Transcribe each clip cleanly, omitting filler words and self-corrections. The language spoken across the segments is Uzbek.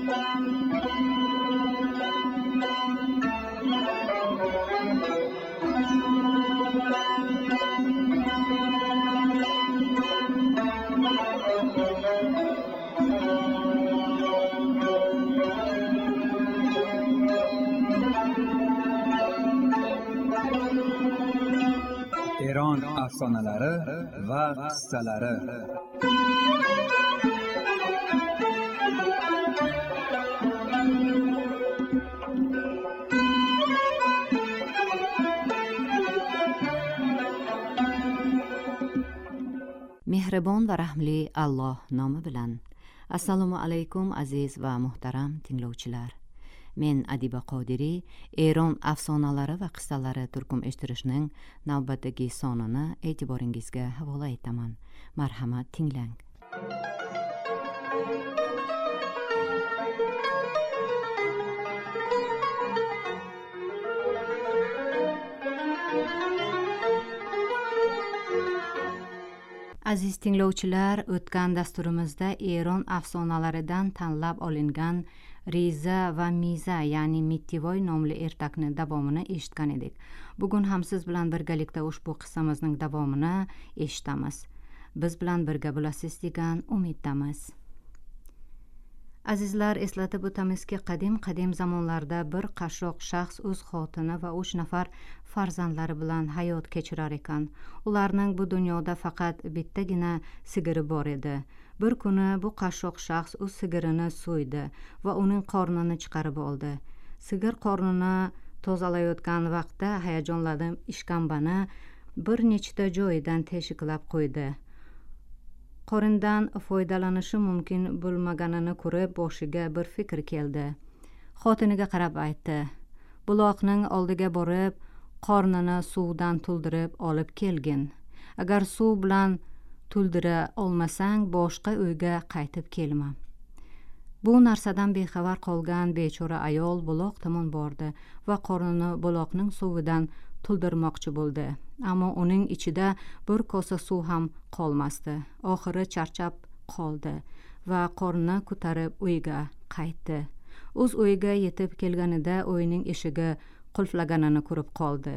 Eron afsonalari va qissalari. Mehribon va rahmli Alloh nomi bilan. Assalomu alaykum aziz va muhtaram tinglovchilar. Men Adiba Qodiri, Eron afsonalari va qissalari turkum eshittirishning navbatdagi sonini e'tiboringizga havola etaman. Marhamat tinglang. Aziz tinglovchilar, o'tgan dasturimizda Eron afsonalaridan tanlab olingan Riza va Miza, ya'ni Mittivoy nomli ertakni davomini eshitgan edik. Bugun ham siz bilan birgalikda ushbu qissamizning davomini eshitamiz. Biz bilan birga bo'lasiz degan umiddamiz. Azizlar, eslatib o'tamizki, qadim zamonlarda bir qashshoq shaxs o'z xotini va 3 nafar farzandlari bilan hayot kechirar ekan. Ularning bu dunyoda faqat bittagina sigiri bor edi. Bir kuni bu qashshoq shaxs o'z sigirini so'ydi va uning qornini chiqarib oldi. Sigir qornini tozalayotgan vaqtda hayajonlanib ishkambani bir nechta joyidan teshiklab qo'ydi. Qorindan foydalanishi mumkin bo'lmaganini ko'rib boshiga bir fikr keldi. Xotiniga qarab aytdi: "Buloqning oldiga borib, qornini suvdan to'ldirib olib kelgin. Agar suv bilan to'ldira olmasang, boshqa uyga qaytib kelma." Bu narsadan bexabar qolgan bechora ayol buloq tomon bordi va qornini buloqning suvidan to'ldirmoqchi bo'ldi. Ammo uning ichida bir kosa suv ham qolmasdi. Oxiri charchab qoldi va qornini ko'tarib uyga qaytdi. O'z uyiga yetib kelganida uyning eshigi qulflaganini ko'rib qoldi.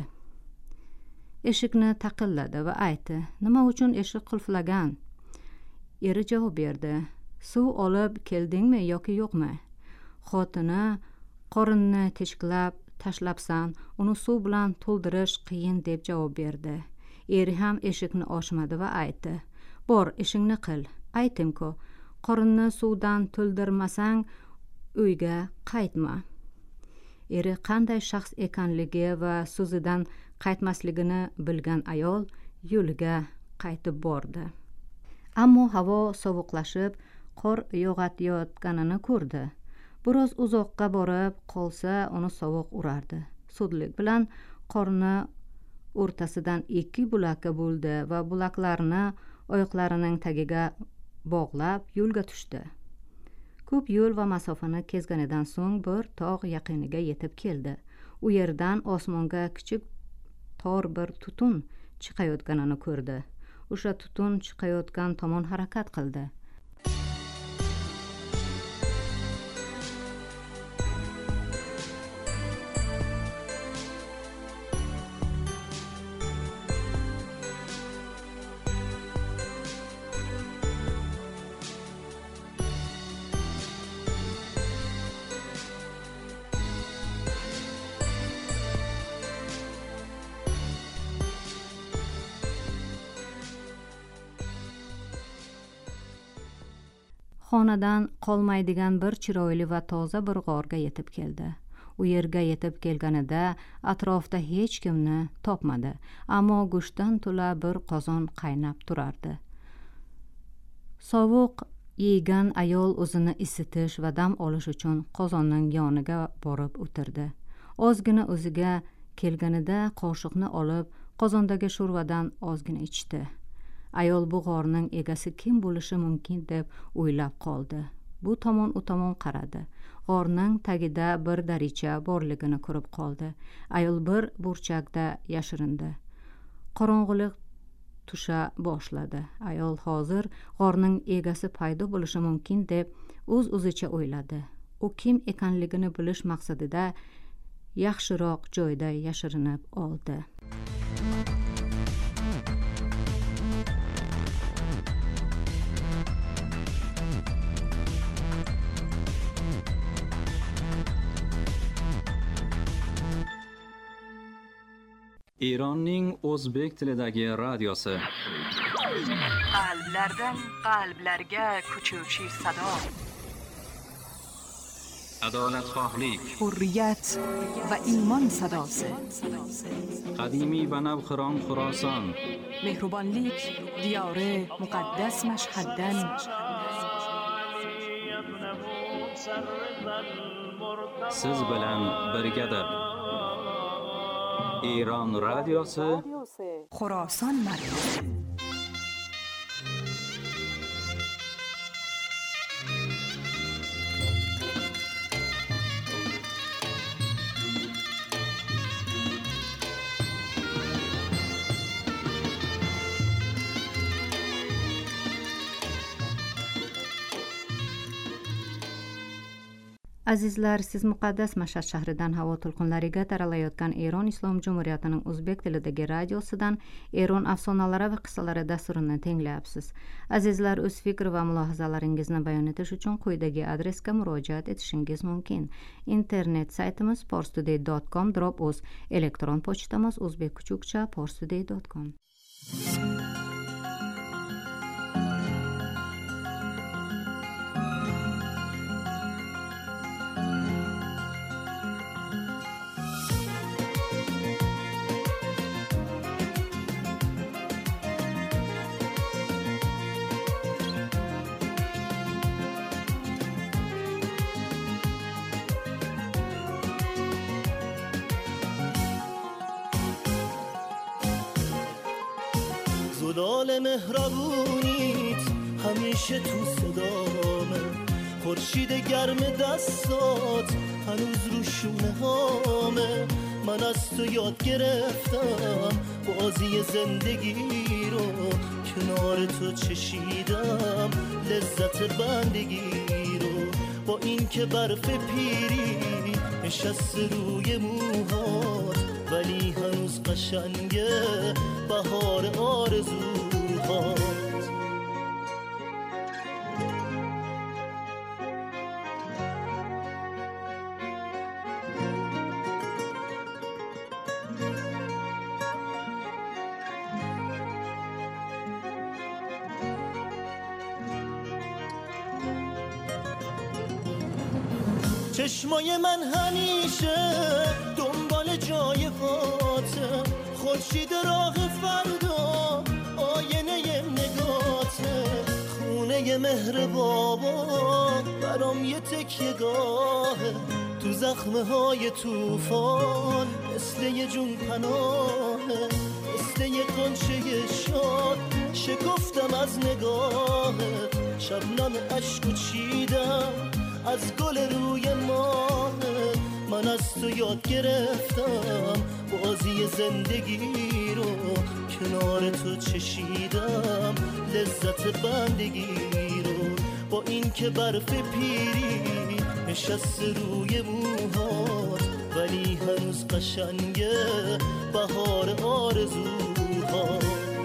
Eshikni taqilladi va aytdi: "Nima uchun eshik qulflagan?" Eri javob berdi: "Suv olib keldingmi yoki yo'qmi?" Xotini: "Qorinni teshiklab tashlabsan, uni suv bilan to'ldirish qiyin" deb javob berdi. Eri ham eshikni ochmadi va aytdi: "Bor, ishingni qil. Aytim-ku, qorinni suvdan to'ldirmasang uyga qaytma." Eri qanday shaxs ekanligi va so'zidan qaytmasligini bilgan ayol yo'liga qaytib bordi. Ammo havo sovuqlashib, qor yog'ayotganini ko'rdi. Biroz uzoqqa borib qolsa, uni sovuq urardi. Sudlik bilan qorni o'rtasidan 2 bo'lakka bo'ldi va bo'laklarni oyoqlarining tagiga bog'lab yo'lga tushdi. Ko'p yo'l va masofani kezganidan so'ng bir tog' yaqiniga yetib keldi. U yerdan osmonga kichik tor bir tutun chiqayotganini ko'rdi. O'sha tutun chiqayotgan tomon harakat qildi. Xonadan qolmaydigan bir chiroyli va toza bir g'orga yetib keldi. U yerga yetib kelganida atrofda hech kimni topmadi, ammo go'shtdan to'la bir qozon qaynab turardi. Sovuq yegan ayol o'zini isitish va dam olish uchun qozonning yoniga borib o'tirdi. Ozgina o'ziga kelganida qoshiqni olib qozondagi sho'rvadan ozgina ichdi. Ayol bu g'orning egasi kim bo'lishi mumkin deb o'ylab qoldi. Bu tomon u tomon qaradi. G'orning tagida bir daricha borligini ko'rib qoldi. Ayol bir burchakda yashirindi. Qorong'ulik tusha boshladi. Ayol hozir g'orning egasi paydo bo'lishi mumkin deb o'z-o'zicha o'yladi. u kim ekanligini bilish maqsadida yaxshiroq joyda yashirinib oldi. Eronning o'zbek tilidagi radiosi. Qalblardan qalblarga ko'chuvchi sado. Adolatxohlik, hurriyat va iymon sadosi. qadimiy va navqiron Xuroson, mehribonlik diyori muqaddas Mashhaddan siz bilan birgadir. Eron radiosi, Xuroson markazi. Azizlar, siz muqaddas Mashhad shahridan havo to'lqinlariga taralayotgan Eron Islom Jumhuriyatining o'zbek tilidagi radiosidan Eron afsonalari va qissalari dasturini tinglayapsiz. Azizlar, o'z fikr va mulohazalaringizni bayon etish uchun quyidagi adresga murojaat etishingiz mumkin. Internet saytimiz parstoday.com/o'z, elektron pochtamiz o'zbekkuchukcha@parstoday.com. زلال مهربونیت همیشه تو صدامه، خورشید گرم دستات هنوز رو شونه هامه. من از تو یاد گرفتم بازی زندگی رو، کنار تو چشیدم لذت بندگی رو. با این که برف پیری نشست روی موهات، ولی هنوز قشنگه بهار آرزوهات. چشمای من همیشه دنبال جای فاته، خورشید راه فردا آینه نگاته. خونه مهر بابا برام یه تکیه گاهه، تو زخمه های توفان مثل یه جون پناهه. مثل یه قنچه شاد شکفتم از نگاهت، شبنم عشقو چیدم از گل روی ماهت. من از تو یاد گرفتم بازی زندگی رو، کنار تو چشیدم لذت بندگی رو. با این که برف پیری نشست روی موهات، ولی هنوز قشنگه بهار آرزوهات.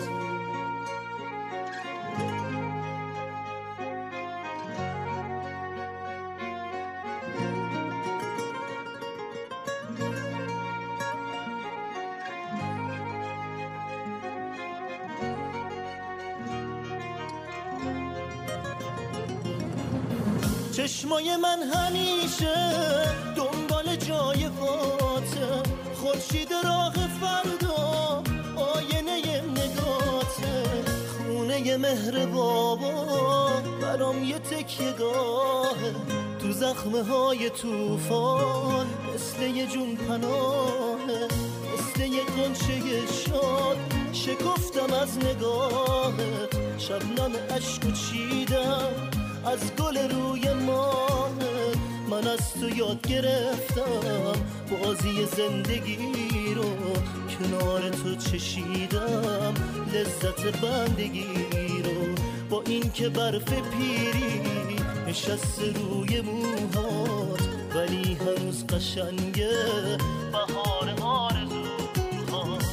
چشمای من همیشه دنبال جای فاته، خورشید راه فردا آینه نگاته. خونه مهر بابا برام یه تکیه گاهه، تو زخمه های توفان مثل یه جون پناهه. مثل یه قنچه شاد شکفتم از نگاهت، شبنم عشقو چیدم از گل روی ماهت. من از تو یاد گرفتم بازی زندگی رو، کنار تو چشیدم لذت بندگی رو. با این که برف پیری نشسته روی موهات ولی هنوز قشنگه بهار آرزوهات.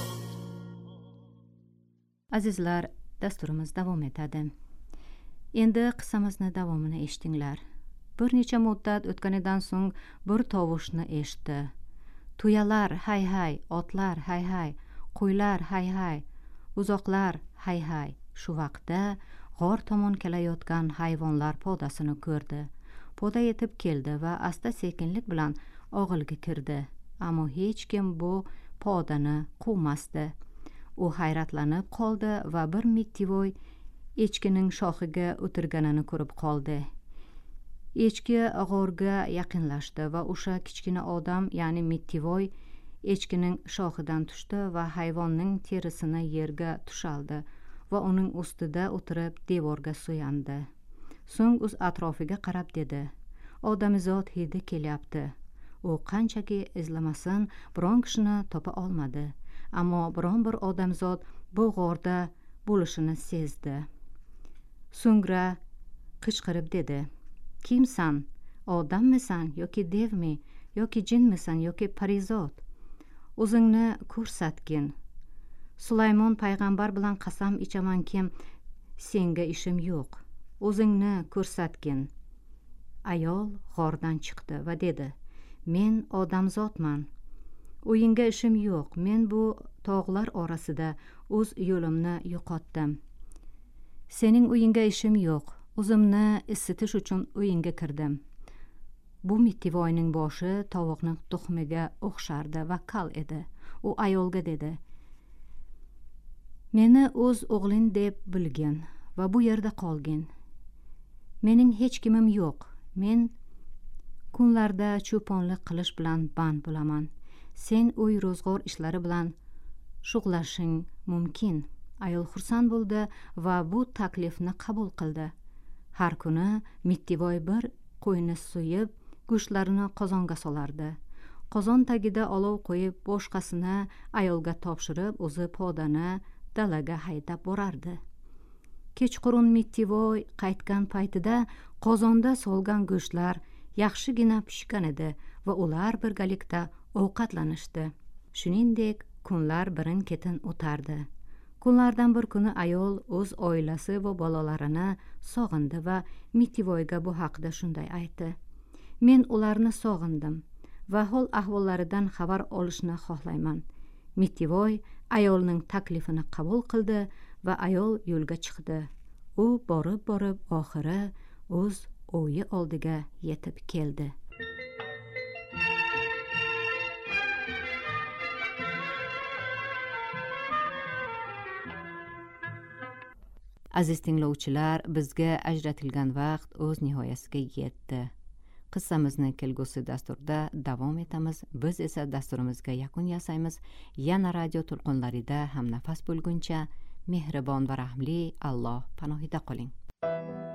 Azizlar, dasturimiz davom etadi. Endi qissamizni davomini eshitinglar. Bir necha muddat o'tganidan so'ng bir tovushni eshitdi. Tuyalar hay hay, otlar hay hay, qo'ylar hay hay, uzoqlar hay hay. Shu vaqtda g'or tomon kelayotgan hayvonlar podasini ko'rdi. Poda yetib keldi va asta sekinlik bilan og'ilga kirdi. Ammo hech kim bu podani quvmasdi. U hayratlanib qoldi va bir mittivoy echkining shoxiga o'tirganini ko'rib qoldi. Echki g'orga yaqinlashdi va o'sha kichkina odam, ya'ni mittivoy, echkining shoxidan tushdi va hayvonning terisini yerga tushaldi va uning ustida o'tirib devorga suyandi. So'ng o'z atrofiga qarab dedi: "Odamzod hidi kelyapti." U qanchaki izlamasin, biron kishini topa olmadi, ammo biron bir odamzod bu g'orda bo'lishini sezdi. So'ngra qichqirib dedi: "Kimsan? Odammisan yoki devmi, yoki jinmisan yoki parizod? O'zingni ko'rsatgin. Sulaymon payg'ambar bilan qasam ichamanki, senga ishim yo'q. O'zingni ko'rsatgin." Ayol g'ordan chiqdi va dedi: "Men odamzodman. O'yinga ishim yo'q. Men bu tog'lar orasida o'z yo'limni yo'qotdim. Sening uyingga ishim yo'q. O'zimni isitish uchun uyingga kirdim." Bu mittivoyning boshi tovuqning tuxumiga o'xshardi va kal edi. U ayolga dedi: "Meni o'z o'g'ling deb bilgin va bu yerda qolgin. Mening hech kimim yo'q. Men kunlarda cho'ponlik qilish bilan band bo'laman. Sen uy ro'zg'or ishlari bilan shug'ullashing mumkin." Ayol xursand bo'ldi va bu taklifni qabul qildi. Har kuni mittivoy bir qo'yni so'yib, go'shtlarini qozonga solardi. Qozon tagida olov qo'yib, boshqasini ayolga topshirib, o'zi podani dalaga haydab borardi. Kechqurun mittivoy qaytgan paytida qozonda solgan go'shtlar yaxshigina pishgan edi va ular birgalikda ovqatlanishdi. Shuningdek, kunlar birin-ketin o'tardi. Kunlardan bir kuni ayol o'z oilasi va bolalarini sog'indi va mittivoyga bu haqida shunday aytdi: "Men ularni sog'indim va hol ahvollaridan xabar olishni xohlayman." Mittivoy ayolning taklifini qabul qildi va ayol yo'lga chiqdi. U borib oxiri o'z o'yi oldiga yetib keldi. Aziz tinglovchilar, bizga ajratilgan vaqt o'z nihoyasiga yetdi. Qissamizni kelgusi dasturda davom etamiz. Biz esa dasturimizga yakun yasaymiz. Yana radio to'lqinlarida hamnafas bo'lguncha mehribon va rahmli Alloh panohida qoling.